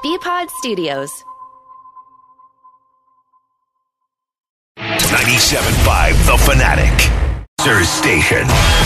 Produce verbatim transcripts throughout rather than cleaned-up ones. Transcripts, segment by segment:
B-Pod Studios. ninety-seven point five The Fanatic. Sir Station.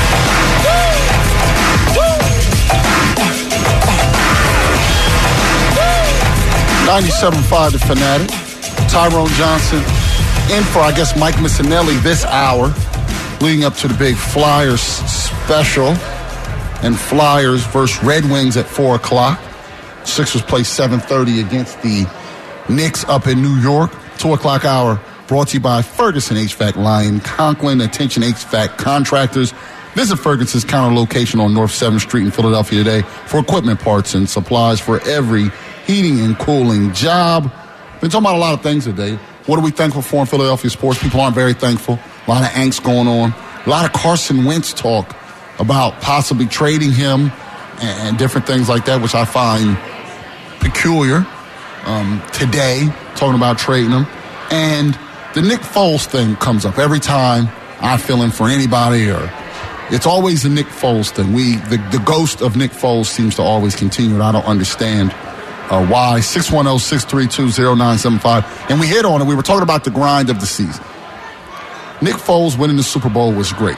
ninety-seven point five The Fanatic. Tyrone Johnson in for, I guess, Mike Missinelli this hour, leading up to the big Flyers special. And Flyers versus Red Wings at four o'clock. Sixers play seven thirty against the Knicks up in New York. two o'clock hour brought to you by Ferguson H V A C Lyon Conklin. Attention H V A C contractors. Visit Ferguson's counter location on North seventh Street in Philadelphia today for equipment parts and supplies for every heating and cooling job. Been talking about a lot of things today. What are we thankful for in Philadelphia sports? People aren't very thankful. A lot of angst going on. A lot of Carson Wentz talk about possibly trading him and, and different things like that, which I find peculiar. Um, today, talking about trading him. And the Nick Foles thing comes up every time I fill in for anybody, or it's always the Nick Foles thing. We the, the ghost of Nick Foles seems to always continue, and I don't understand uh, why. six one zero, six three two, zero nine seven five. And we hit on it. We were talking about the grind of the season. Nick Foles winning the Super Bowl was great.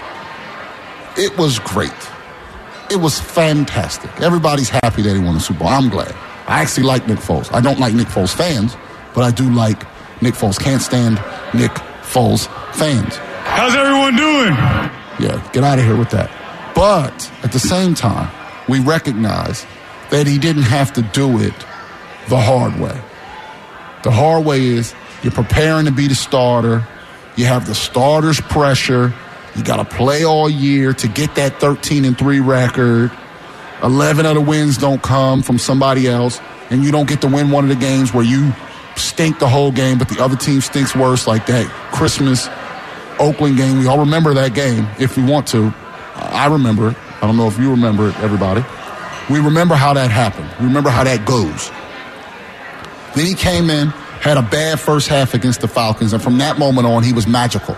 It was great. It was fantastic. Everybody's happy that he won the Super Bowl. I'm glad. I actually like Nick Foles. I don't like Nick Foles fans, but I do like Nick Foles. Can't stand Nick Foles fans. How's everyone doing? Yeah, get out of here with that. But at the same time, we recognize that he didn't have to do it the hard way. The hard way is you're preparing to be the starter. You have the starter's pressure. You got to play all year to get that thirteen and three record. eleven of the wins don't come from somebody else, and you don't get to win one of the games where you stink the whole game, but the other team stinks worse, like that Christmas Oakland game. We all remember that game if we want to. I remember it. I don't know if you remember it, everybody. We remember how that happened. We remember how that goes. Then he came in, had a bad first half against the Falcons, and from that moment on, he was magical.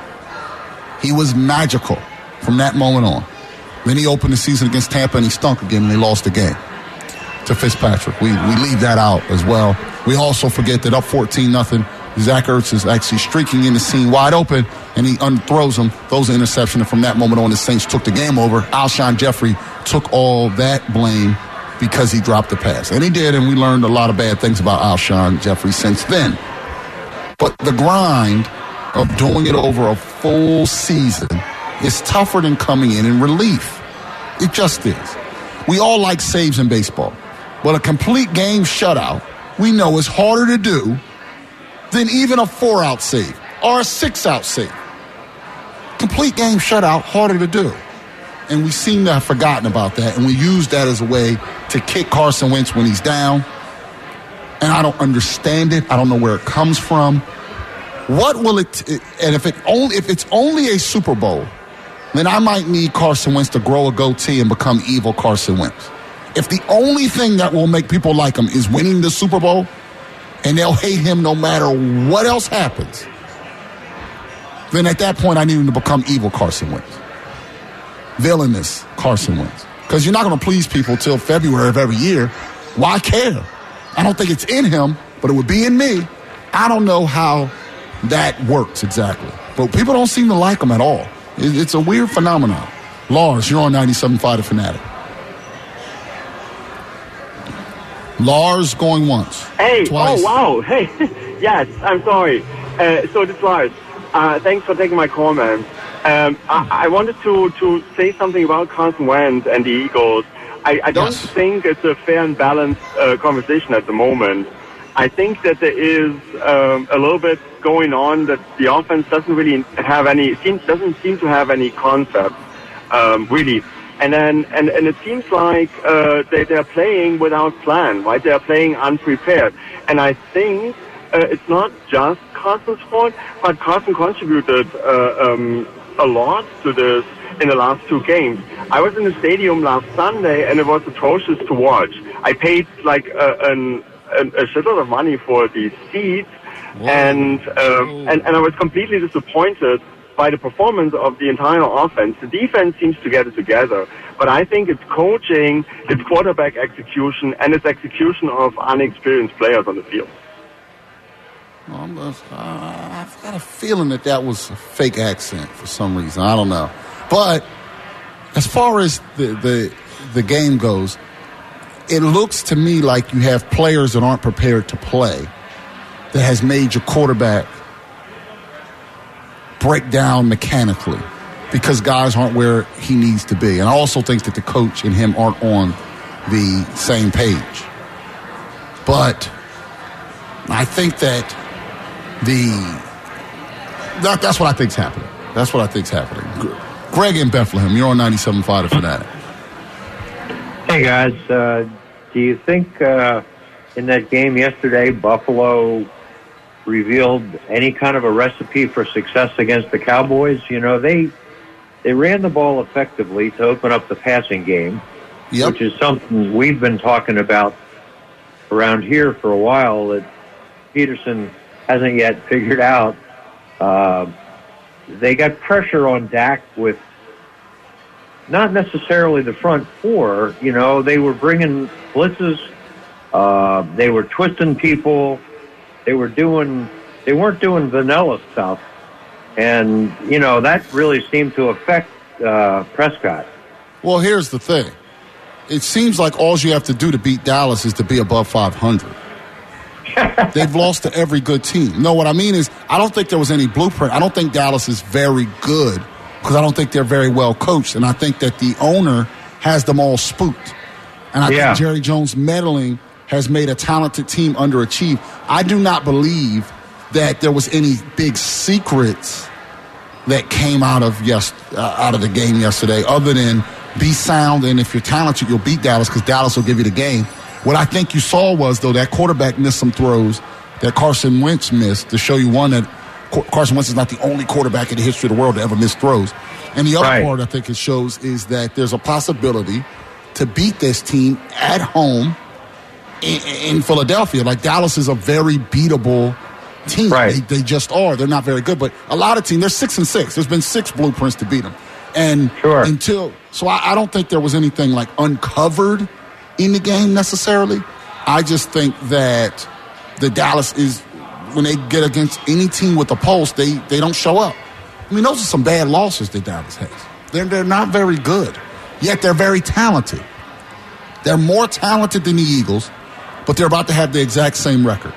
He was magical from that moment on. Then he opened the season against Tampa, and he stunk again, and they lost the game to Fitzpatrick. We we leave that out as well. We also forget that up fourteen nothing, Zach Ertz is actually streaking in the scene wide open, and he unthrows him, throws an interception, and from that moment on, the Saints took the game over. Alshon Jeffrey took all that blame because he dropped the pass. And he did, and we learned a lot of bad things about Alshon Jeffrey since then. But the grind of doing it over a full season is tougher than coming in in relief. It just is. We all like saves in baseball, but a complete game shutout we know is harder to do than even a four-out save or a six-out save. Complete game shutout, harder to do. And we seem to have forgotten about that, and we use that as a way to kick Carson Wentz when he's down. And I don't understand it. I don't know where it comes from. What will it, and if it only if it's only a Super Bowl, then I might need Carson Wentz to grow a goatee and become evil Carson Wentz. If the only thing that will make people like him is winning the Super Bowl, and they'll hate him no matter what else happens, then at that point I need him to become evil Carson Wentz. Villainous Carson Wentz. Because you're not going to please people till February of every year. Why care? I don't think it's in him, but it would be in me. I don't know how that works exactly. But people don't seem to like him at all. It's a weird phenomenon. Lars, you're on ninety-seven point five The Fanatic. Lars going once. Hey, twice. Oh, wow. Hey, yes, I'm sorry. Uh, so this is Lars. Uh, thanks for taking my call, man. Um, I, I wanted to, to say something about Carson Wentz and the Eagles. I, I don't yes. think it's a fair and balanced uh, conversation at the moment. I think that there is um, a little bit going on that the offense doesn't really have any, seems, doesn't seem to have any concept, um, really. And then, and, and it seems like uh, they, they're playing without plan, right? They're playing unprepared. And I think uh, it's not just Carson's fault, but Carson contributed uh, um, a lot to this in the last two games. I was in the stadium last Sunday, and it was atrocious to watch. I paid like a, an, a, a shitload of money for these seats, and, um, and and I was completely disappointed by the performance of the entire offense. The defense seems to get it together, but I think it's coaching, it's quarterback execution, and it's execution of unexperienced players on the field. Almost, uh, I've got a feeling that that was a fake accent for some reason. I don't know. But as far as the, the, the game goes, it looks to me like you have players that aren't prepared to play that has made your quarterback break down mechanically because guys aren't where he needs to be. And I also think that the coach and him aren't on the same page. But I think that the that, that's what I think's happening. That's what I think's happening. Greg in Bethlehem, you're on ninety-seven point five The Fanatic. Hey, guys. Uh, do you think uh, in that game yesterday, Buffalo revealed any kind of a recipe for success against the Cowboys? You know, they they ran the ball effectively to open up the passing game, yep. which is something we've been talking about around here for a while that Peterson hasn't yet figured out. Uh, they got pressure on Dak with not necessarily the front four. You know, they were bringing blitzes. Uh, they were twisting people. They were doing, they weren't doing vanilla stuff. And, you know, that really seemed to affect uh, Prescott. Well, here's the thing. It seems like all you have to do to beat Dallas is to be above five hundred. They've lost to every good team. No, what I mean is I don't think there was any blueprint. I don't think Dallas is very good because I don't think they're very well coached. And I think that the owner has them all spooked. And I yeah. think Jerry Jones meddling has made a talented team underachieve. I do not believe that there was any big secrets that came out of yes uh, out of the game yesterday other than be sound, and if you're talented, you'll beat Dallas because Dallas will give you the game. What I think you saw was, though, that quarterback missed some throws that Carson Wentz missed to show you, one, that Carson Wentz is not the only quarterback in the history of the world to ever miss throws. And the other right. part I think it shows is that there's a possibility to beat this team at home in, in Philadelphia. Like, Dallas is a very beatable team. Right. They, they just are. They're not very good. But a lot of teams, they're six and six. There's been six blueprints to beat them. And sure. until so I, I don't think there was anything like uncovered in the game necessarily. I just think that the Dallas is, when they get against any team with a pulse, they, they don't show up. I mean, those are some bad losses that Dallas has. They're, they're not very good, yet they're very talented. They're more talented than the Eagles, but they're about to have the exact same record.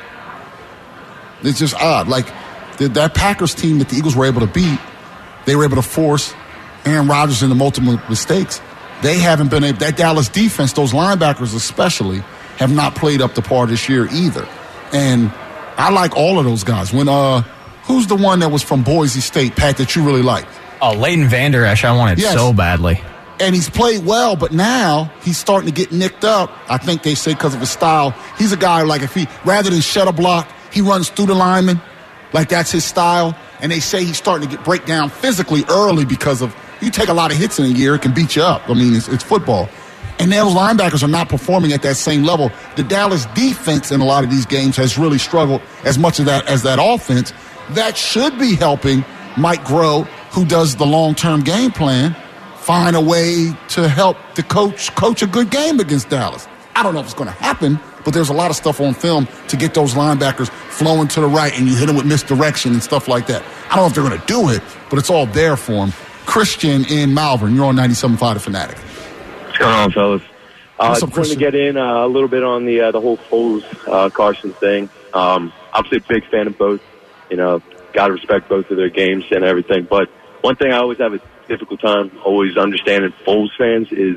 It's just odd. Like, the, that Packers team that the Eagles were able to beat, they were able to force Aaron Rodgers into multiple mistakes. They haven't been able, that Dallas defense, those linebackers especially, have not played up to par this year either. And I like all of those guys. When, uh, who's the one that was from Boise State, Pat, that you really liked? Oh, Leighton Vander Esch, I wanted yes. so badly. And he's played well, but now he's starting to get nicked up. I think they say because of his style. He's a guy, like, if he, rather than shed a block, he runs through the lineman. Like, that's his style. And they say he's starting to get break down physically early because of, you take a lot of hits in a year, it can beat you up. I mean, it's, it's football. And those linebackers are not performing at that same level. The Dallas defense in a lot of these games has really struggled as much of that as that offense. That should be helping Mike Groh, who does the long-term game plan, find a way to help the coach coach a good game against Dallas. I don't know if it's going to happen, but there's a lot of stuff on film to get those linebackers flowing to the right, and you hit them with misdirection and stuff like that. I don't know if they're going to do it, but it's all there for them. Christian in Malvern, you're on ninety-seven point five The Fanatic. What's going on, fellas? Uh, What's up, just wanted to get in uh, a little bit on the uh, the whole Foles uh, Carson thing. Um, obviously, a big fan of both. You know, got to respect both of their games and everything. But one thing I always have a difficult time always understanding Foles fans is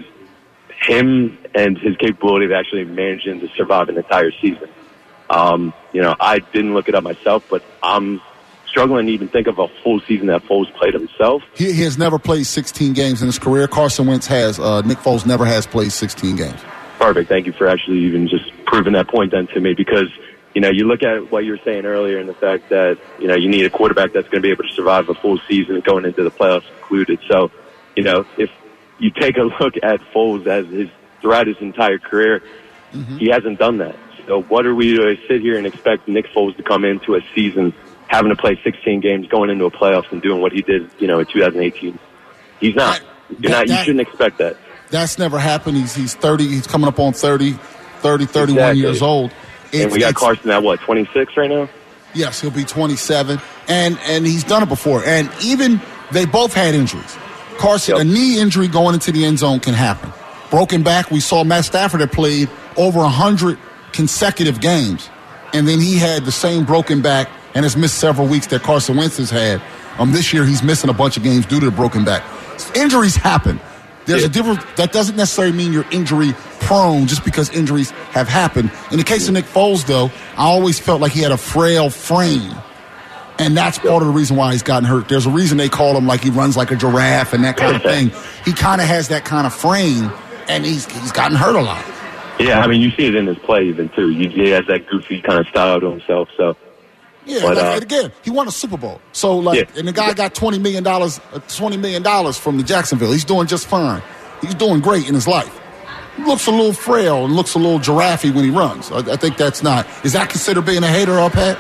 him and his capability of actually managing to survive an entire season. Um, you know, I didn't look it up myself, but I'm struggling to even think of a full season that Foles played himself. He, he has never played sixteen games in his career. Carson Wentz has. Uh, Nick Foles never has played sixteen games. Perfect. Thank you for actually even just proving that point then to me, because, you know, you look at what you were saying earlier and the fact that, you know, you need a quarterback that's going to be able to survive a full season going into the playoffs included. So, you know, if you take a look at Foles as his throughout his entire career, mm-hmm. he hasn't done that. So what are we to sit here and expect Nick Foles to come into a season having to play sixteen games going into a playoffs and doing what he did, you know, in two thousand eighteen. He's not. You're that, not. You that, shouldn't expect that. That's never happened. He's he's thirty. He's coming up on thirty, thirty, thirty-one exactly. years old. It's, and we got Carson at what, twenty-six right now? Yes, he'll be twenty-seven, and and he's done it before. And even they both had injuries. Carson, yep. a knee injury going into the end zone can happen. Broken back. We saw Matt Stafford had played over a hundred consecutive games, and then he had the same broken back and has missed several weeks that Carson Wentz has had. Um, this year he's missing a bunch of games due to the broken back. Injuries happen. There's yeah. a difference. That doesn't necessarily mean you're injury prone just because injuries have happened. In the case of Nick Foles, though, I always felt like he had a frail frame. And that's part of the reason why he's gotten hurt. There's a reason they call him like he runs like a giraffe and that kind of thing. He kind of has that kind of frame, and he's he's gotten hurt a lot. Yeah, I mean, you see it in his play even, too. He has that goofy kind of style to himself, so. Yeah, but, like, uh, and again, he won a Super Bowl. So, like, yeah. and the guy got twenty million dollars, twenty million dollars from the Jacksonville. He's doing just fine. He's doing great in his life. He looks a little frail and looks a little giraffe when he runs. I, I think that's not. Is that considered being a hater, up, Pat?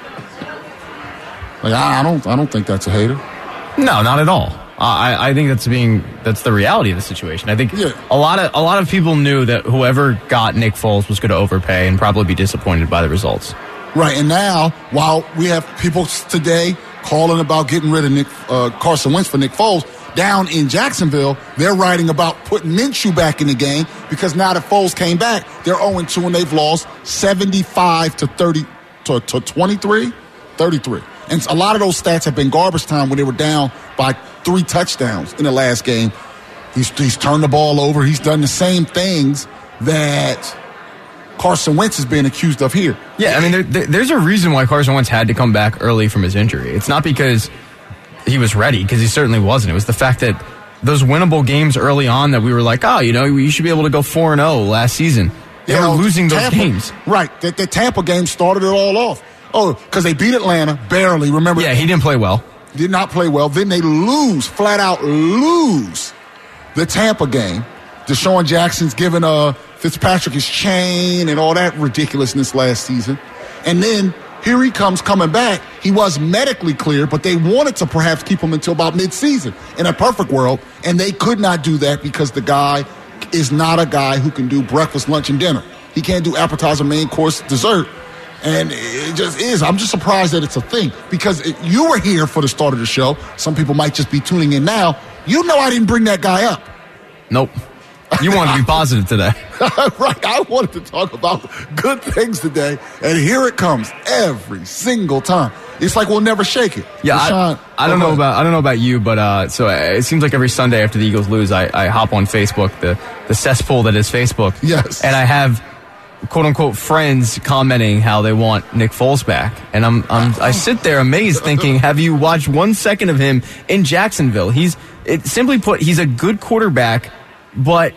Like, I, I don't. I don't think that's a hater. No, not at all. Uh, I, I think that's being that's the reality of the situation. I think yeah. a lot of a lot of people knew that whoever got Nick Foles was going to overpay and probably be disappointed by the results. Right, and now, while we have people today calling about getting rid of Nick uh, Carson Wentz for Nick Foles, down in Jacksonville, they're writing about putting Minshew back in the game because now that Foles came back, they're oh and two and they've lost seventy-five to thirty to, to twenty-three, thirty-three. And a lot of those stats have been garbage time when they were down by three touchdowns in the last game. He's, he's turned the ball over. He's done the same things that Carson Wentz is being accused of here. Yeah, I mean, there, there, there's a reason why Carson Wentz had to come back early from his injury. It's not because he was ready, because he certainly wasn't. It was the fact that those winnable games early on that we were like, oh, you know, you should be able to go four and oh last season. They you were know, losing those Tampa, games. Right. The, the Tampa game started it all off. Oh, because they beat Atlanta, barely. Remember? Yeah, he didn't play well. Did not play well. Then they lose, flat out lose the Tampa game. Deshaun Jackson's giving uh, Fitzpatrick his chain and all that ridiculousness last season. And then here he comes coming back. He was medically cleared, but they wanted to perhaps keep him until about midseason in a perfect world. And they could not do that because the guy is not a guy who can do breakfast, lunch, and dinner. He can't do appetizer, main course, dessert. And it just is. I'm just surprised that it's a thing because it, you were here for the start of the show. Some people might just be tuning in now. You know I didn't bring that guy up. Nope. You wanted to be positive today. Right. I wanted to talk about good things today, and here it comes every single time. It's like we'll never shake it. Yeah, Rashawn, I, I don't know about I don't know about you, but uh, so it seems like every Sunday after the Eagles lose, I, I hop on Facebook, the the cesspool that is Facebook. Yes. And I have quote unquote friends commenting how they want Nick Foles back, and I'm, I'm I sit there amazed, thinking, have you watched one second of him in Jacksonville? He's it, simply put, he's a good quarterback. But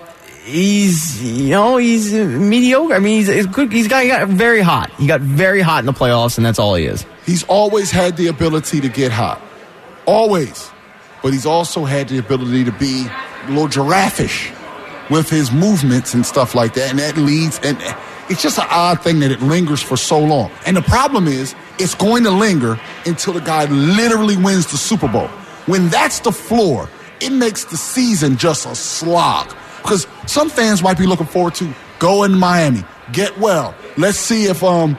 he's, you know, he's mediocre. I mean, he's, he's good. He's got, he got very hot. He got very hot in the playoffs, and that's all he is. He's always had the ability to get hot. Always. But he's also had the ability to be a little giraffe-ish with his movements and stuff like that. And that leads, and it's just an odd thing that it lingers for so long. And the problem is, it's going to linger until the guy literally wins the Super Bowl. When that's the floor, it makes the season just a slog. Because some fans might be looking forward to go in Miami, get well. Let's see if um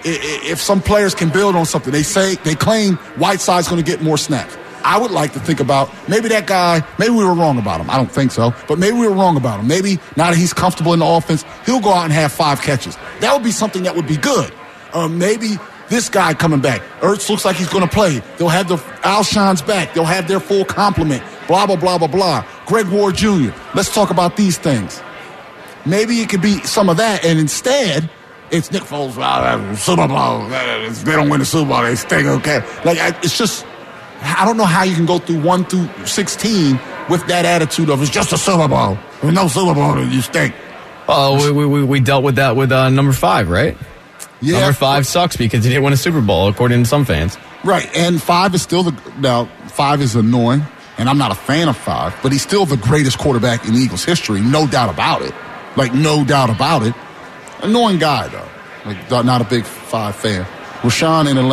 if some players can build on something. They say, they claim Whiteside's going to get more snaps. I would like to think about maybe that guy, maybe we were wrong about him. I don't think so. But maybe we were wrong about him. Maybe now that he's comfortable in the offense, he'll go out and have five catches. That would be something that would be good. Um, maybe this guy coming back. Ertz looks like he's going to play. They'll have the Alshon's back. They'll have their full complement. Blah, blah, blah, blah, blah. Greg Ward Junior Let's talk about these things. Maybe it could be some of that, and instead, it's Nick Foles, uh, Super Bowl. They don't win the Super Bowl, they stink, okay? Like, it's just, I don't know how you can go through one through sixteen with that attitude of, it's just a Super Bowl. With no Super Bowl, you stink. Oh, we, we, we dealt with that with uh, number five, right? Yeah. Number five sucks because he didn't win a Super Bowl, according to some fans. Right, and five is still the, now, five is annoying. And I'm not a fan of five, but he's still the greatest quarterback in Eagles history, no doubt about it. Like, no doubt about it. Annoying guy, though. Like, not a big five fan. Rashawn in Atlanta.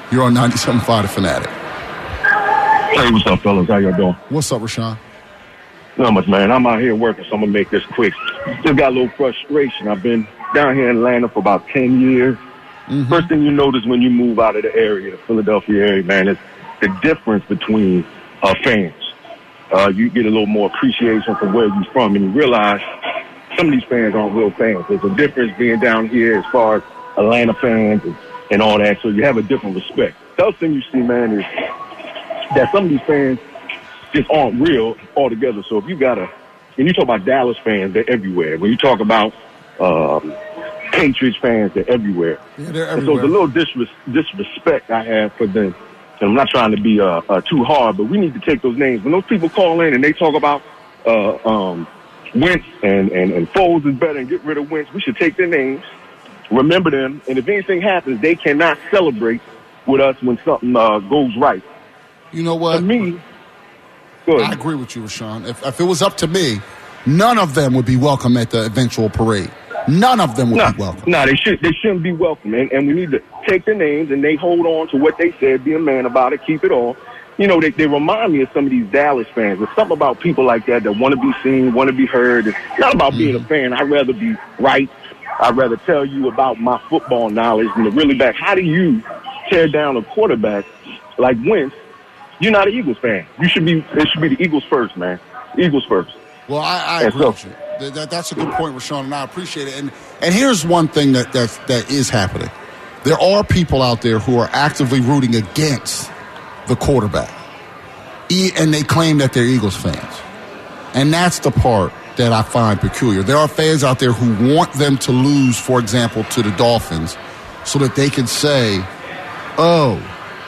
You're on ninety-seven point five The Fanatic. Hey, what's up, fellas? How y'all doing? What's up, Rashawn? Not much, man. I'm out here working, so I'm going to make this quick. Still got a little frustration. I've been down here in Atlanta for about ten years. Mm-hmm. First thing you notice when you move out of the area, the Philadelphia area, man, is the difference between uh, fans. Uh, you get a little more appreciation for where you're from, and you realize some of these fans aren't real fans. There's a difference being down here as far as Atlanta fans and, and all that, so you have a different respect. The other thing you see, man, is that some of these fans just aren't real altogether. So if you got a, when you talk about Dallas fans, they're everywhere. When you talk about um, Patriots fans, they're everywhere. Yeah, they're everywhere. And so everywhere. the little disres- disrespect I have for them, and I'm not trying to be uh, uh, too hard, but we need to take those names. When those people call in and they talk about uh, um, Wentz and, and, and Foles is better and get rid of Wentz, we should take their names, remember them, and if anything happens, they cannot celebrate with us when something uh, goes right. You know what? To me, good. I agree with you, Rashawn. If, if it was up to me, none of them would be welcome at the eventual parade. None of them would no, be welcome. No, they should. They shouldn't be welcome, and, and we need to take their names and they hold on to what they said. Be a man about it. Keep it all. You know, they, they remind me of some of these Dallas fans. There's something about people like that that want to be seen, want to be heard. It's not about mm-hmm. being a fan. I'd rather be right. I'd rather tell you about my football knowledge than to really back. How do you tear down a quarterback like Wentz? You're not an Eagles fan. You should be. It should be the Eagles first, man. Eagles first. Well, I, I and agree so, with you. That, that, that's a good point, Rashawn, and I appreciate it. And and here's one thing that that that is happening. There are people out there who are actively rooting against the quarterback, e- and they claim that they're Eagles fans. And that's the part that I find peculiar. There are fans out there who want them to lose, for example, to the Dolphins, so that they can say, "Oh,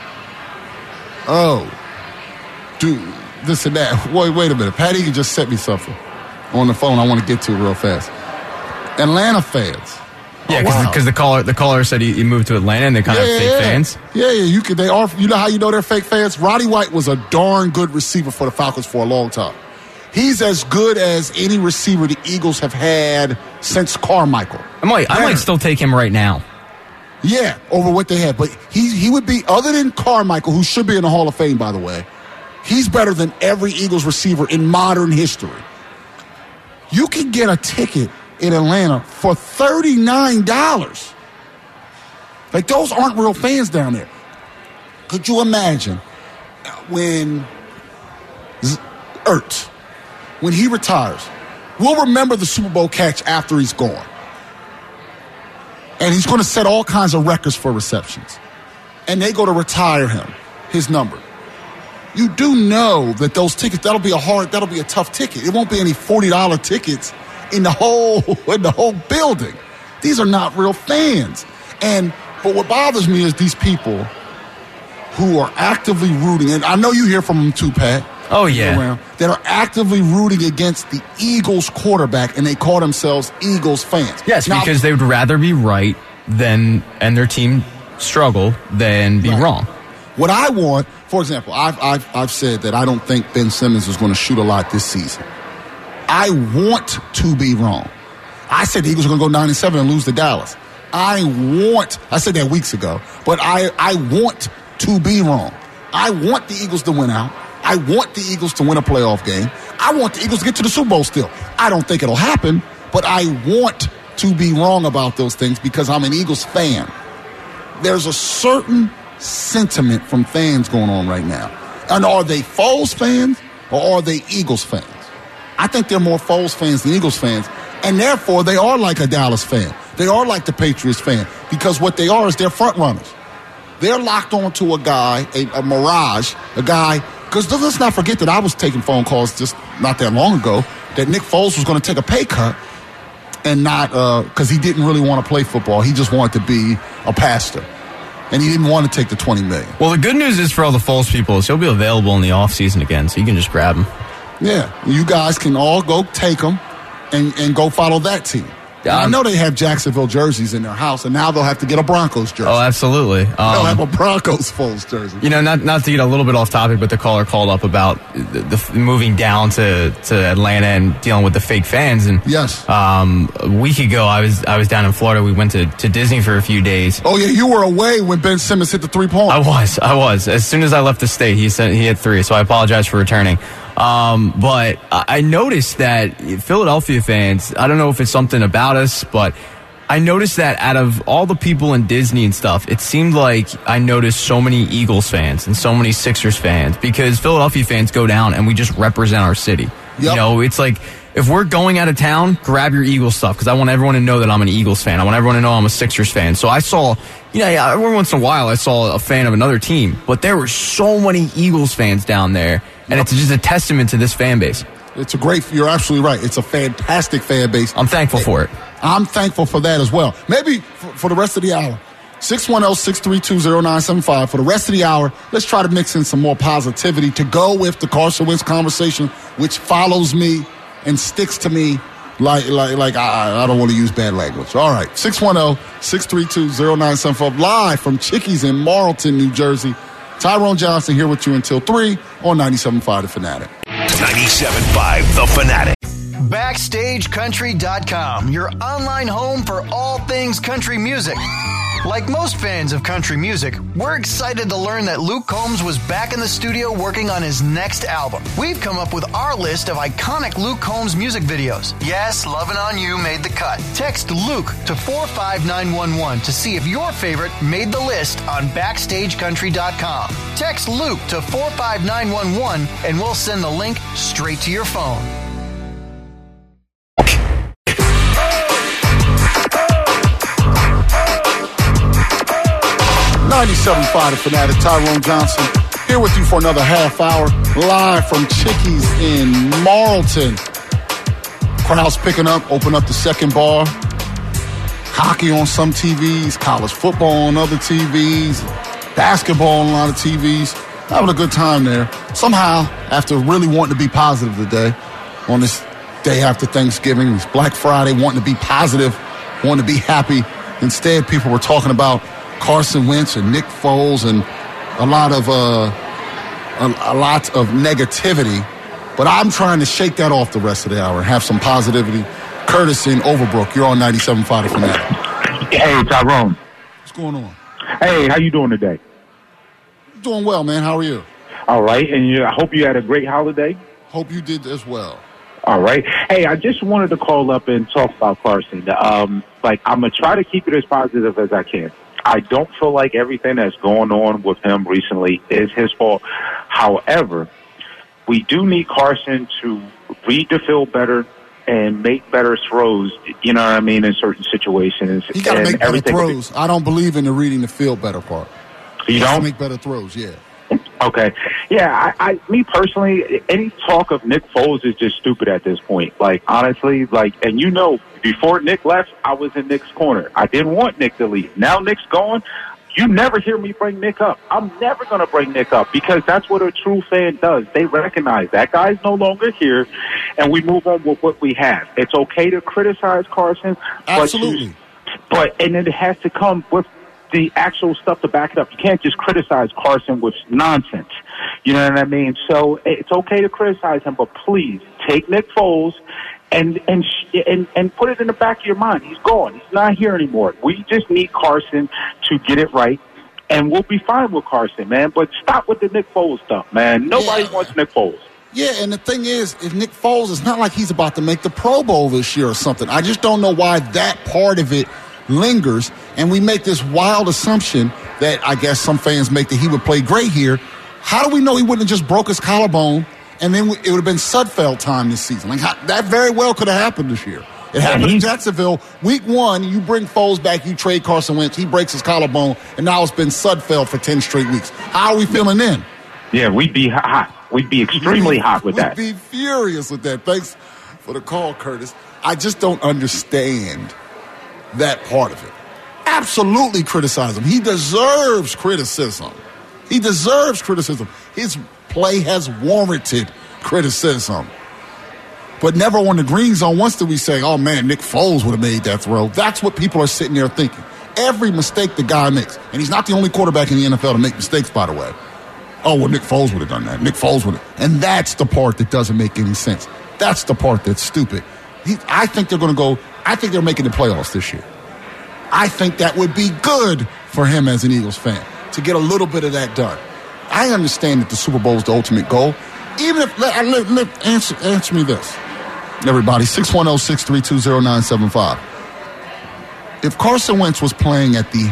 oh." Dude, this and that. Wait, wait a minute. Patty, you just sent me something on the phone I want to get to real fast. Atlanta fans. Yeah, because oh, wow. the caller the caller said he, he moved to Atlanta and they're kind yeah, of fake yeah. fans. Yeah, yeah. You could. They are. You know how you know they're fake fans? Roddy White was a darn good receiver for the Falcons for a long time. He's as good as any receiver the Eagles have had since Carmichael. I might, I might still take him right now. Yeah, over what they had. But he he would be, other than Carmichael, who should be in the Hall of Fame, by the way, he's better than every Eagles receiver in modern history. You can get a ticket in Atlanta for thirty-nine dollars. Like, those aren't real fans down there. Could you imagine when Ertz, when he retires, we'll remember the Super Bowl catch after he's gone. And he's going to set all kinds of records for receptions. And they go to retire him, his number. You do know that those tickets, that'll be a hard, that'll be a tough ticket. It won't be any forty dollars tickets in the whole in the whole building. These are not real fans. And but what bothers me is these people who are actively rooting, and I know you hear from them too, Pat. Oh, yeah. Around, that are actively rooting against the Eagles quarterback, and they call themselves Eagles fans. Yes, now, because they would rather be right than and their team struggle than be right. wrong. What I want, for example, I've, I've, I've said that I don't think Ben Simmons is going to shoot a lot this season. I want to be wrong. I said the Eagles are going to go nine and seven and lose to Dallas. I want, I said that weeks ago, but I, I want to be wrong. I want the Eagles to win out. I want the Eagles to win a playoff game. I want the Eagles to get to the Super Bowl still. I don't think it'll happen, but I want to be wrong about those things because I'm an Eagles fan. There's a certain sentiment from fans going on right now. And are they Foles fans or are they Eagles fans? I think they're more Foles fans than Eagles fans, and therefore they are like a Dallas fan. They are like the Patriots fan because what they are is they're front runners. They're locked on to a guy, a, a mirage, a guy. Because let's not forget that I was taking phone calls just not that long ago that Nick Foles was going to take a pay cut and not because uh, he didn't really want to play football. He just wanted to be a pastor. And he didn't want to take the twenty million dollars. Well, the good news is for all the Foles people is he'll be available in the offseason again, so you can just grab him. Yeah. You guys can all go take him and, and go follow that team. Um, I know they have Jacksonville jerseys in their house, and now they'll have to get a Broncos jersey. Oh, absolutely. Um, they'll have a Broncos Foles jersey. You know, not not to get a little bit off topic, but the caller called up about the, the moving down to, to Atlanta and dealing with the fake fans. And yes, um, a week ago I was I was down in Florida. We went to, to Disney for a few days. Oh yeah, you were away when Ben Simmons hit the three point. I was, I was. As soon as I left the state, he said he hit three. So I apologize for returning. Um, but I noticed that Philadelphia fans, I don't know if it's something about us, but I noticed that out of all the people in Disney and stuff, it seemed like I noticed so many Eagles fans and so many Sixers fans, because Philadelphia fans go down and we just represent our city. Yep. You know, it's like, if we're going out of town, grab your Eagles stuff, because I want everyone to know that I'm an Eagles fan. I want everyone to know I'm a Sixers fan. So I saw, you know, every once in a while I saw a fan of another team, but there were so many Eagles fans down there, and yep. It's just a testament to this fan base. It's a great, you're absolutely right. It's a fantastic fan base. I'm thankful for it. I'm thankful for that as well. Maybe for, for the rest of the hour, six one zero, six three two, zero nine seven five. For the rest of the hour, let's try to mix in some more positivity to go with the Carson Wentz conversation, which follows me and sticks to me like like like I, I don't want to use bad language. All right, six one zero, six three two, zero nine seven five, live from Chickies in Marlton, New Jersey. Tyrone Johnson here with you until three on ninety-seven point five The Fanatic. ninety-seven point five The Fanatic. Backstage Country dot com, your online home for all things country music. Like most fans of country music, we're excited to learn that Luke Combs was back in the studio working on his next album. We've come up with our list of iconic Luke Combs music videos. Yes, Lovin' On You made the cut. Text Luke to four five nine one one to see if your favorite made the list on Backstage Country dot com. Text Luke to four five nine one one and we'll send the link straight to your phone. ninety-seven point five The Fanatic, Tyrone Johnson, here with you for another half hour, live from Chickies in Marlton. Crowds picking up, open up the second bar. Hockey on some T Vs, college football on other T Vs, basketball on a lot of T Vs. Having a good time there. Somehow, after really wanting to be positive today, on this day after Thanksgiving, this Black Friday, wanting to be positive, wanting to be happy, instead people were talking about Carson Wentz and Nick Foles and a lot of uh, a, a lot of negativity, but I'm trying to shake that off the rest of the hour and have some positivity. Curtis in Overbrook, you're on ninety-seven point five The Fanatic. Hey, Tyrone. What's going on? Hey, how you doing today? Doing well, man. How are you? All right, and you, I hope you had a great holiday. Hope you did as well. All right. Hey, I just wanted to call up and talk about Carson. Um, like, I'm going to try to keep it as positive as I can. I don't feel like everything that's going on with him recently is his fault. However, we do need Carson to read the field better and make better throws, you know what I mean, in certain situations. He got to make better throws. I don't believe in the reading the field better part. You he don't? Make better throws, yeah. Okay. Yeah, I, I, me personally, any talk of Nick Foles is just stupid at this point. Like, honestly, like, and you know, before Nick left, I was in Nick's corner. I didn't want Nick to leave. Now Nick's gone. You never hear me bring Nick up. I'm never going to bring Nick up because that's what a true fan does. They recognize that guy's no longer here, and we move on with what we have. It's okay to criticize Carson. Absolutely. But, but and it has to come with the actual stuff to back it up. You can't just criticize Carson with nonsense. You know what I mean? So it's okay to criticize him, but please take Nick Foles and and and and put it in the back of your mind. He's gone. He's not here anymore. We just need Carson to get it right, and we'll be fine with Carson, man. But stop with the Nick Foles stuff, man. Nobody yeah. wants Nick Foles. Yeah, and the thing is, if Nick Foles, it's not like he's about to make the Pro Bowl this year or something. I just don't know why that part of it lingers, and we make this wild assumption that I guess some fans make that he would play great here. How do we know he wouldn't have just broke his collarbone and then it would have been Sudfeld time this season? Like how, that very well could have happened this year. It happened in Jacksonville. Week one, you bring Foles back, you trade Carson Wentz, he breaks his collarbone, and now it's been Sudfeld for ten straight weeks. How are we feeling then? Yeah, we'd be hot. We'd be extremely we'd, hot with we'd that. We'd be furious with that. Thanks for the call, Curtis. I just don't understand that part of it. Absolutely criticize him. He deserves criticism. He deserves criticism. His play has warranted criticism. But never on the green zone once did we say, oh, man, Nick Foles would have made that throw. That's what people are sitting there thinking. Every mistake the guy makes, and he's not the only quarterback in the N F L to make mistakes, by the way. Oh, well, Nick Foles would have done that. Nick Foles would have. And that's the part that doesn't make any sense. That's the part that's stupid. He, I think they're going to go, I think they're making the playoffs this year. I think that would be good for him as an Eagles fan to get a little bit of that done. I understand that the Super Bowl is the ultimate goal. Even if, let, let, let, answer, answer me this, everybody, six one zero, six three two, zero nine seven five. If Carson Wentz was playing at the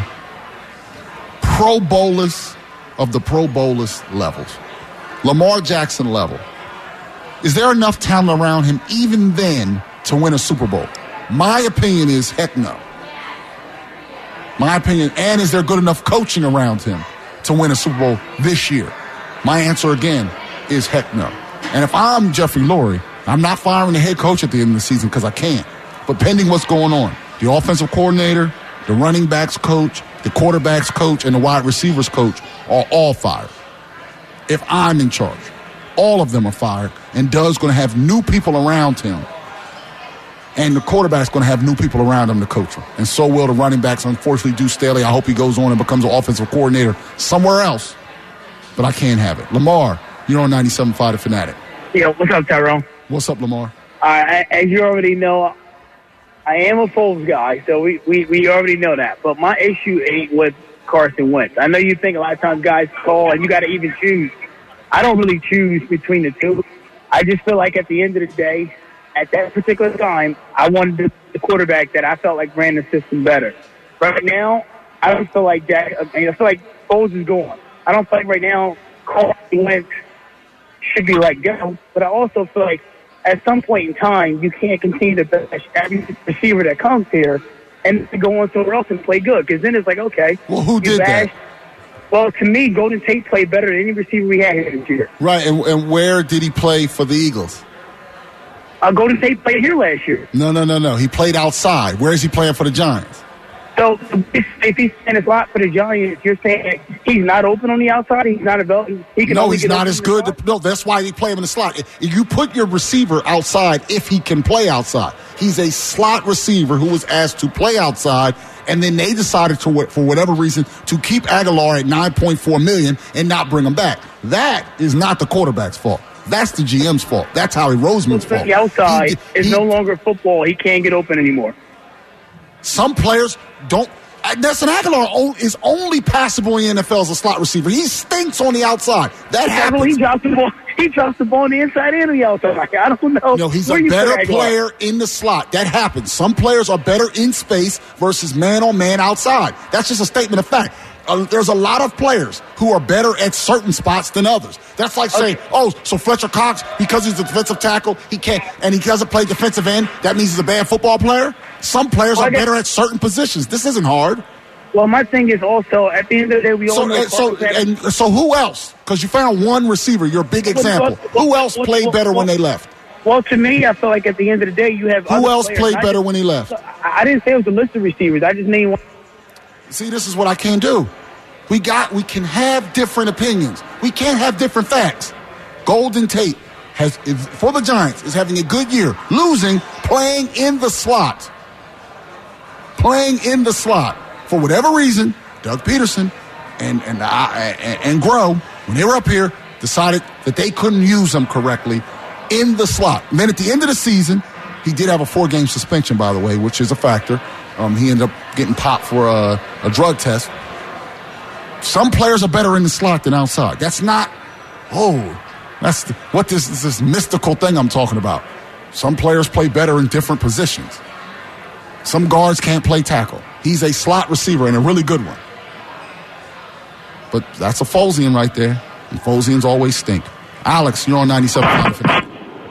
Pro Bowlers of the Pro Bowlers levels, Lamar Jackson level, is there enough talent around him even then to win a Super Bowl? My opinion is heck no. My opinion, and is there good enough coaching around him to win a Super Bowl this year? My answer again is heck no. And if I'm Jeffrey Lurie, I'm not firing the head coach at the end of the season because I can't. But pending what's going on, the offensive coordinator, the running backs coach, the quarterbacks coach, and the wide receivers coach are all fired. If I'm in charge, all of them are fired, and Doug's going to have new people around him. And the quarterback's going to have new people around him to coach him. And so will the running backs. Unfortunately, Deuce Staley, I hope he goes on and becomes an offensive coordinator somewhere else. But I can't have it. Lamar, you're on ninety-seven point five The Fanatic. Yeah, what's up, Tyrone? What's up, Lamar? Uh, as you already know, I am a Foles guy, so we, we, we already know that. But my issue ain't with Carson Wentz. I know you think a lot of times guys call and you got to even choose. I don't really choose between the two. I just feel like at the end of the day, at that particular time, I wanted the quarterback that I felt like ran the system better. Right now, I don't feel like that. I mean, I feel like Foles is gone. I don't feel like right now Carson Wentz should be let go. But I also feel like at some point in time, you can't continue to bash every receiver that comes here and go on somewhere else and play good. Because then it's like, okay. Well, who did bash, that? Well, to me, Golden Tate played better than any receiver we had here this year. Right, and, and where did he play for the Eagles? Uh, Golden Tate played here last year. No, no, no, no. He played outside. Where is he playing for the Giants? So if, if he's in a slot for the Giants, you're saying he's not open on the outside? He's not available? He can no, he's not as good. To, no, that's why they play him in the slot. If you put your receiver outside if he can play outside. He's a slot receiver who was asked to play outside, and then they decided to, for whatever reason, to keep Aguilar at nine point four million dollars and not bring him back. That is not the quarterback's fault. That's the G M's fault. That's Howie Roseman's fault. The outside he, is he, no longer football. He can't get open anymore. Some players don't. Nelson Aguilar is only passable in the N F L as a slot receiver. He stinks on the outside. That happens. He drops the ball. He drops the ball on the inside and the outside. I don't know. No, he's a better player in the slot. That happens. Some players are better in space versus man on man outside. That's just a statement of fact. Uh, there's a lot of players who are better at certain spots than others. That's like saying, okay. oh, so Fletcher Cox, because he's a defensive tackle, he can't, and he doesn't play defensive end, that means he's a bad football player? Some players well, are better at certain positions. This isn't hard. Well, my thing is also, at the end of the day, we so, all know. So, and, so who else? Because you found one receiver, your big example. Well, well, who else well, played well, better well, when they left? Well, to me, I feel like at the end of the day, you have Who else players. played I better just, when he left? I didn't say it was a list of receivers. I just named one. See, this is what I can't do. We got. We can have different opinions. We can't have different facts. Golden Tate has, is, for the Giants, is having a good year. Losing, playing in the slot. Playing in the slot. For whatever reason, Doug Peterson and and, uh, and and Groh, when they were up here, decided that they couldn't use him correctly in the slot. And then at the end of the season, he did have a four-game suspension, by the way, which is a factor. Um, he ended up getting popped for a, a drug test. Some players are better in the slot than outside. That's not, oh, that's the, what this is this mystical thing I'm talking about. Some players play better in different positions. Some guards can't play tackle. He's a slot receiver and a really good one. But that's a Folesian right there. And Folesians always stink. Alex, you're on ninety-seven point five.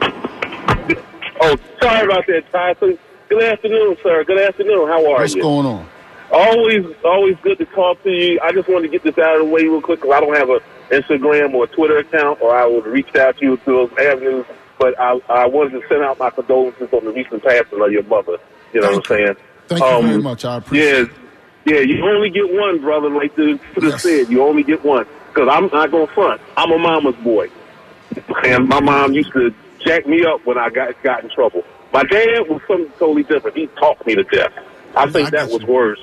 Oh, sorry about that, Tyson. Good afternoon, sir. Good afternoon. How are What's you? What's going on? Always, always good to talk to you. I just wanted to get this out of the way real quick because I don't have an Instagram or a Twitter account, or I would have reached out to you through those avenues. But I, I wanted to send out my condolences on the recent passing of your mother. You know Thank what I'm saying? Thank um, you very much. I appreciate it. Yeah, yeah. You only get one, brother. Like the yes. said, you only get one. Because I'm not going to front. I'm a mama's boy. And my mom used to jacked me up when I got got in trouble. My dad was something totally different. He talked me to death. I think that was worse.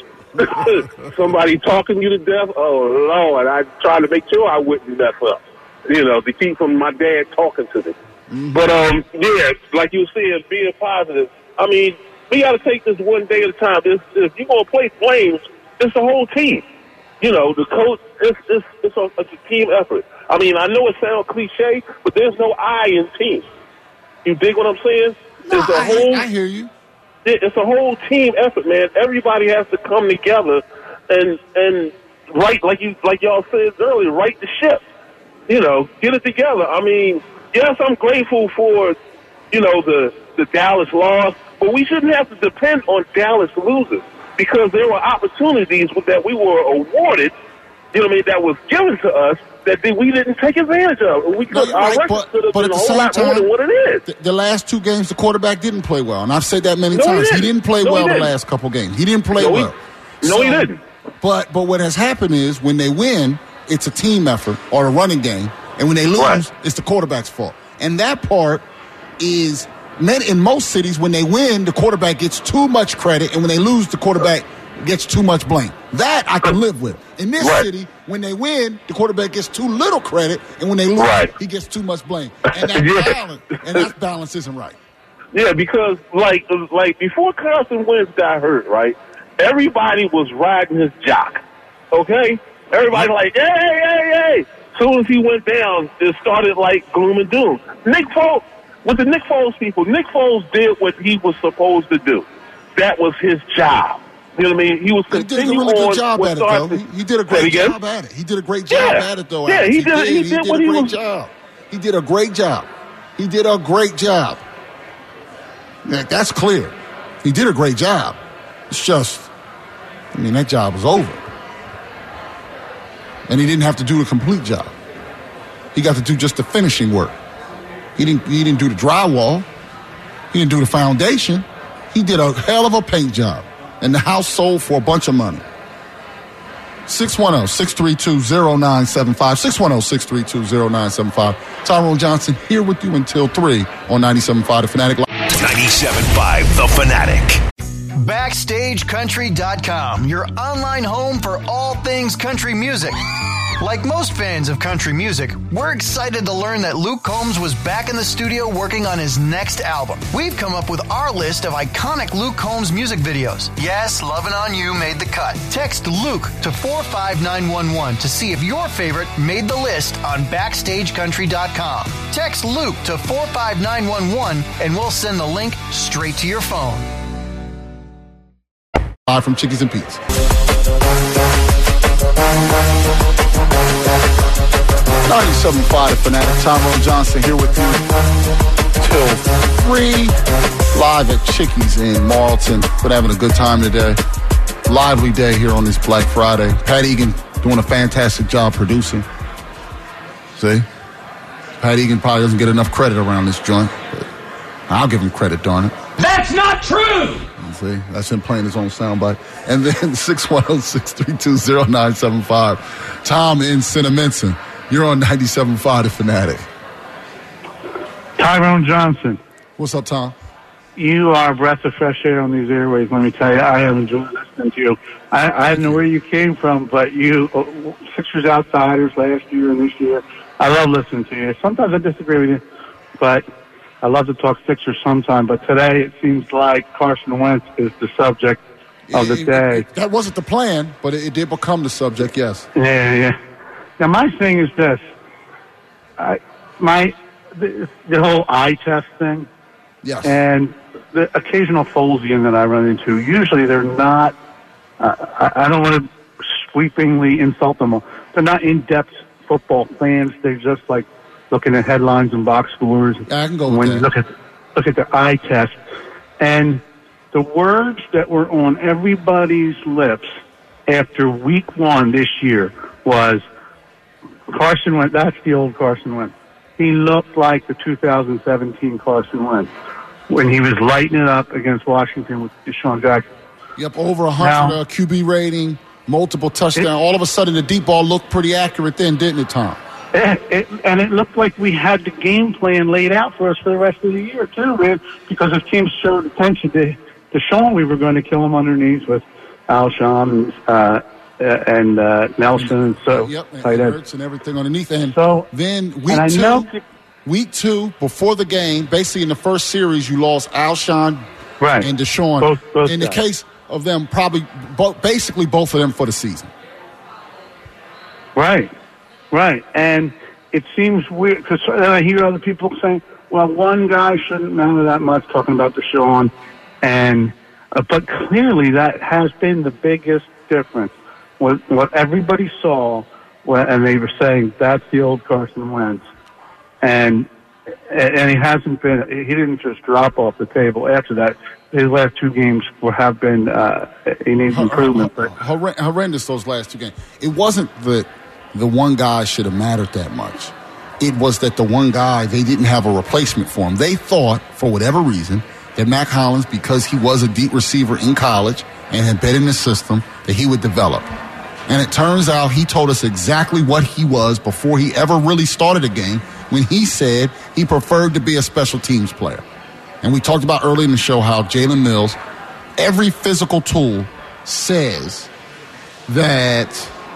Somebody talking you to death? Oh, Lord. I tried to make sure I wouldn't mess up, you know, to keep from my dad talking to me. Mm-hmm. But, um, yeah, like you were saying, being positive. I mean, we got to take this one day at a time. If, if you're going to play Flames, it's the whole team. You know, the coach, it's, it's, it's, a, it's a team effort. I mean, I know it sounds cliche, but there's no I in team. You dig what I'm saying? No, it's a I, whole, I hear you. It's a whole team effort, man. Everybody has to come together and and right, like you like y'all said earlier, right the ship. You know, get it together. I mean, yes, I'm grateful for, you know, the the Dallas loss, but we shouldn't have to depend on Dallas losing because there were opportunities that we were awarded, you know what I mean, that was given to us that we didn't take advantage of. We could, no, our right, record but, could have but been at a the whole same lot time, more than what it is. The, the last two games, the quarterback didn't play well, and I've said that many no, times. He he didn't, didn't play no, well he the didn't. last couple games. He didn't play no, well. He, no, so, he didn't. But but what has happened is when they win, it's a team effort or a running game, and when they lose, right. it's the quarterback's fault. And that part is meant in most cities. When they win, the quarterback gets too much credit, and when they lose, the quarterback gets too much blame. That I can live with. In this right. city, when they win, the quarterback gets too little credit, and when they lose, right. he gets too much blame. And that yeah. balance, and that balance isn't right. Yeah, because like like before Carson Wentz got hurt, right? Everybody was riding his jock. Okay, everybody like, hey, hey, hey. As soon as he went down, it started like gloom and doom. Nick Foles, with the Nick Foles people, Nick Foles did what he was supposed to do. That was his job. You know what I mean? He was He did a continuing really good on job with at it, though. Carson. He, he did a great job at it. He did a great job Yeah. at it, though. Yeah, Alex. he he did- did. he He did did what a he great was- job. He did a great job. He did a great job. Yeah, that's clear. He did a great job. It's just, I mean, that job was over. And he didn't have to do the complete job. He got to do just the finishing work. He didn't, he didn't do the drywall. He didn't do the foundation. He did a hell of a paint job. And the house sold for a bunch of money. six one zero, six three two, zero nine seven five. six one zero, six three two, zero nine seven five. Tyrone Johnson here with you until three on ninety-seven point five The Fanatic. ninety-seven point five The Fanatic. Backstage Country dot com, your online home for all things country music. Like most fans of country music, we're excited to learn that Luke Combs was back in the studio working on his next album. We've come up with our list of iconic Luke Combs music videos. Yes, Lovin' On You made the cut. Text Luke to four five nine one one to see if your favorite made the list on Backstage Country dot com. Text Luke to four five nine one one and we'll send the link straight to your phone. Live from Chickies and Pete's. ninety-seven point five The Fanatic. Tyrone Johnson here with you till three. Live at Chickies in Marlton. Been having a good time today. Lively day here on this Black Friday. Pat Egan doing a fantastic job producing. See? Pat Egan probably doesn't get enough credit around this joint. But I'll give him credit, darn it. That's not true! See, that's him playing his own soundbite. And then six one zero, six three two, zero nine seven five. Tom in Cinnaminson. You're on ninety-seven point five The Fanatic. Tyrone Johnson. What's up, Tom? You are a breath of fresh air on these airways, let me tell you. I have enjoyed listening to you. I, I don't know where you came from, but you, Sixers Outsiders last year and this year, I love listening to you. Sometimes I disagree with you, but I love to talk Sixers sometime. But today it seems like Carson Wentz is the subject of the It- day. it- that wasn't the plan, but it, it did become the subject, yes. Yeah, yeah. Now, my thing is this. I, my, the, the whole eye test thing. Yes. And the occasional Folesian that I run into, usually they're not, uh, I, I don't want to sweepingly insult them. They're not in-depth football fans. They're just like looking at headlines and box scores. I can go with when that. you look at, look at the eye test. And the words that were on everybody's lips after week one this year was, Carson Wentz, that's the old Carson Wentz. He looked like the two thousand seventeen Carson Wentz when he was lighting it up against Washington with Deshaun Jackson. Yep, over one hundred Now- uh, Q B rating, multiple touchdowns. All of a sudden, the deep ball looked pretty accurate then, didn't it, Tom? It, it, and it looked like we had the game plan laid out for us for the rest of the year, too, man, because if teams showed attention to, to Sean, we were going to kill him underneath with Alshon uh, and uh, Nelson. And so, yep, and tight end. Hurts and everything underneath. And so, then week and two, know, week two, before the game, basically in the first series, you lost Alshon right. and Deshaun. Both, both in guys. the case of them, probably both, basically both of them for the season. Right, right. And it seems weird because I hear other people saying, well, one guy shouldn't matter that much, talking about Deshaun. And, uh, but clearly that has been the biggest difference. What, what everybody saw, when, and they were saying, that's the old Carson Wentz. And, and he hasn't been, he didn't just drop off the table after that. His last two games will have been, uh, he needs improvement. But horrendous those last two games. It wasn't that the one guy should have mattered that much. It was that the one guy, they didn't have a replacement for him. They thought, for whatever reason, that Mac Hollins, because he was a deep receiver in college and had been in the system, that he would develop. And it turns out he told us exactly what he was before he ever really started a game when he said he preferred to be a special teams player. And we talked about early in the show how Jalen Mills, every physical tool says that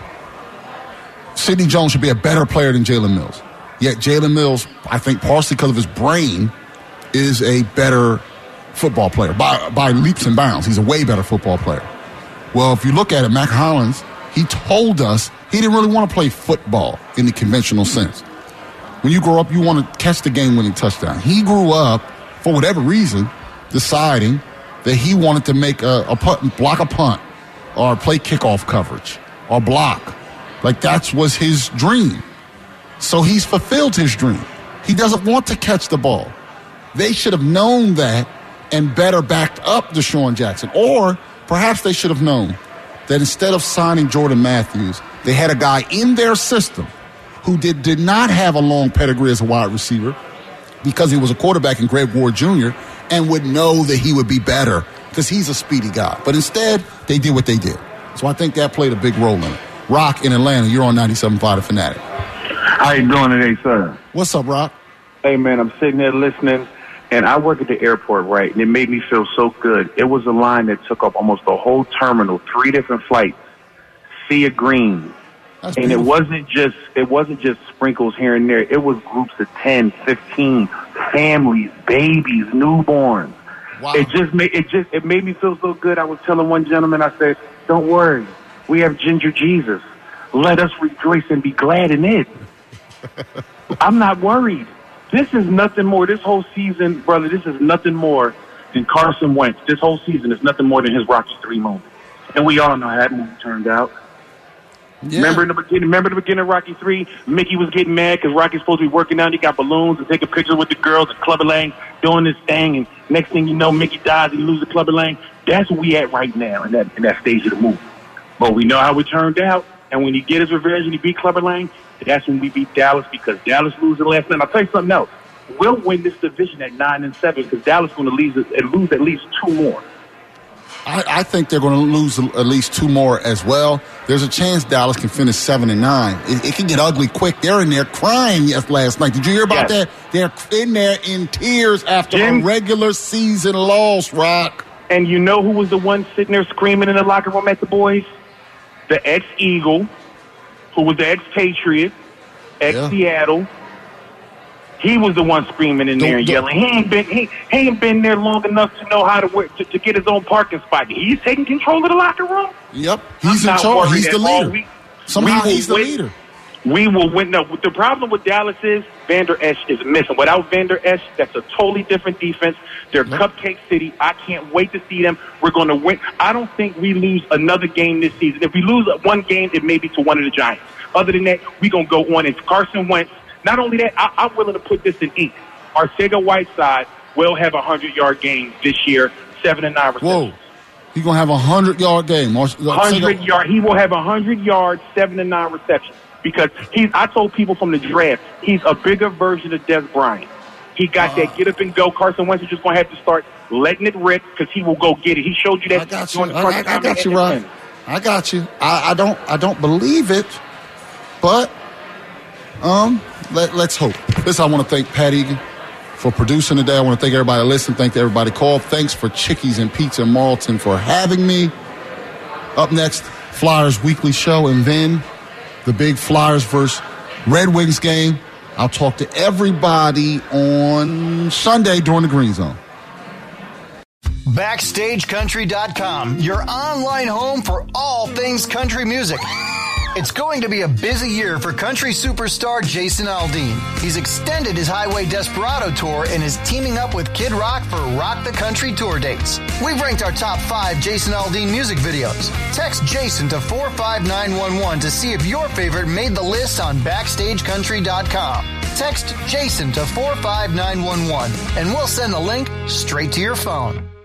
Sidney Jones should be a better player than Jalen Mills. Yet Jalen Mills, I think partially because of his brain, is a better football player by, by leaps and bounds. He's a way better football player. Well, if you look at it, Mac Hollins, he told us he didn't really want to play football in the conventional sense. When you grow up, you want to catch the game-winning touchdown. He grew up, for whatever reason, deciding that he wanted to make a, a punt, block a punt or play kickoff coverage or block. Like, that was his dream. So he's fulfilled his dream. He doesn't want to catch the ball. They should have known that and better backed up Deshaun Jackson. Or perhaps they should have known that instead of signing Jordan Matthews, they had a guy in their system who did, did not have a long pedigree as a wide receiver because he was a quarterback in Greg Ward Junior and would know that he would be better because he's a speedy guy. But instead, they did what they did. So I think that played a big role in it. Rock in Atlanta, you're on ninety-seven point five The Fanatic. How you doing today, sir? What's up, Rock? Hey, man, I'm sitting there listening, and I work at the airport, right, and it made me feel so good. It was a line that took up almost the whole terminal, three different flights, sea of green. That's and beautiful. it wasn't just it wasn't just sprinkles here and there. It was groups of ten, fifteen, families, babies, newborns. Wow. It just made it just it made me feel so good. I was telling one gentleman, I said, "Don't worry, we have Ginger Jesus. Let us rejoice and be glad in it." I'm not worried. This is nothing more. This whole season, brother, this is nothing more than Carson Wentz. This whole season is nothing more than his Rocky three moment. And we all know how that movie turned out. Yeah. Remember in the beginning? Remember the beginning of Rocky three? Mickey was getting mad because Rocky's supposed to be working out. He got balloons and taking pictures with the girls at Clubber Lang, doing this thing. And next thing you know, Mickey dies. He loses Clubber Lang. That's where we at right now in that in that stage of the movie. But we know how it turned out. And when he get his revenge and he beat Clubber Lang, that's when we beat Dallas because Dallas loses last night. I'll tell you something else. We'll win this division at nine and seven because Dallas is going to lose, lose at least two more. I, I think they're going to lose at least two more as well. There's a chance Dallas can finish seven and nine. It, it can get ugly quick. They're in there crying yes last night. Did you hear about Yes. that? They're in there in tears after Jim? a regular season loss, Rock. And you know who was the one sitting there screaming in the locker room at the boys? The ex-Eagle, who was the ex-Patriot, ex-Seattle. He was the one screaming in The- there and the- yelling. He ain't been he, he ain't been there long enough to know how to work to, to get his own parking spot. He's taking control of the locker room. Yep, he's I'm in not charge. worried He's the at all. leader. We- Somehow we will he's the win. leader. We will win. No, the problem with Dallas is Vander Esch is missing. Without Vander Esch, that's a totally different defense. They're Yep. Cupcake City. I can't wait to see them. We're going to win. I don't think we lose another game this season. If we lose one game, it may be to one of the Giants. Other than that, we're going to go on. And Carson Wentz, not only that, I, I'm willing to put this in ink. Arcega Whiteside will have a hundred-yard game this year, seven and nine receptions. Whoa. He's going to have a hundred-yard game. Hundred yard. He will have a hundred yards, seven and nine receptions. Because he's. I told people from the draft, he's a bigger version of Des Bryant. He got uh, that get up and go. Carson Wentz is just going to have to start letting it rip because he will go get it. He showed you that. I got you. I, I, I got you, Ryan. I got you. I, I don't. I don't believe it, but Um, let, let's hope. Listen, I want to thank Pat Egan for producing today. I want to thank everybody that listened. Thank everybody called. Thanks for Chickies and Pizza in Marlton for having me. Up next, Flyers Weekly Show, and then the big Flyers versus Red Wings game. I'll talk to everybody on Sunday during the Green Zone. Backstage Country dot com, your online home for all things country music. It's going to be a busy year for country superstar Jason Aldean. He's extended his Highway Desperado tour and is teaming up with Kid Rock for Rock the Country tour dates. We've ranked our top five Jason Aldean music videos. Text Jason to four five nine one one to see if your favorite made the list on Backstage Country dot com. Text Jason to four five nine one one and we'll send the link straight to your phone.